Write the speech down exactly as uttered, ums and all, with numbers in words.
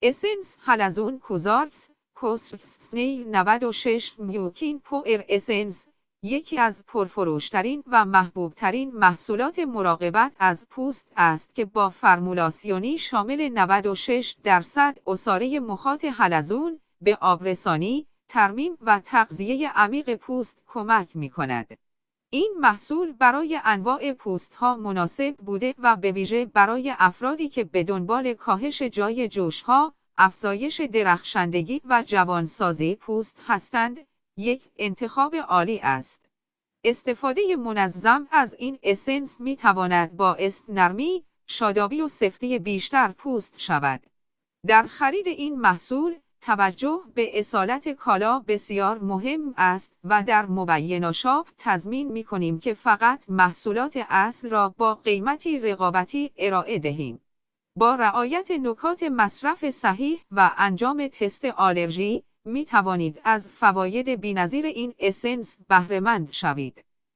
اسنس هالازون کوزارکس کوسرسنیل نود و شش میوکین پوئر اسنس یکی از پرفروشترین و محبوبترین محصولات مراقبت از پوست است که با فرمولاسیونی شامل نود و شش درصد عصاره مخاط هالازون به آبرسانی، ترمیم و تغذیه عمیق پوست کمک می کند. این محصول برای انواع پوست‌ها مناسب بوده و به ویژه برای افرادی که به دنبال کاهش جای جوش‌ها، افزایش درخشندگی و جوانسازی پوست هستند، یک انتخاب عالی است. استفاده منظم از این اسنس می تواند باعث نرمی، شادابی و سفتی بیشتر پوست شود. در خرید این محصول، توجه به اصالت کالا بسیار مهم است و در مبین شاپ تضمین می کنیم که فقط محصولات اصل را با قیمتی رقابتی ارائه دهیم. با رعایت نکات مصرف صحیح و انجام تست آلرژی، می توانید از فواید بی‌نظیر این اسنس بهره مند شوید.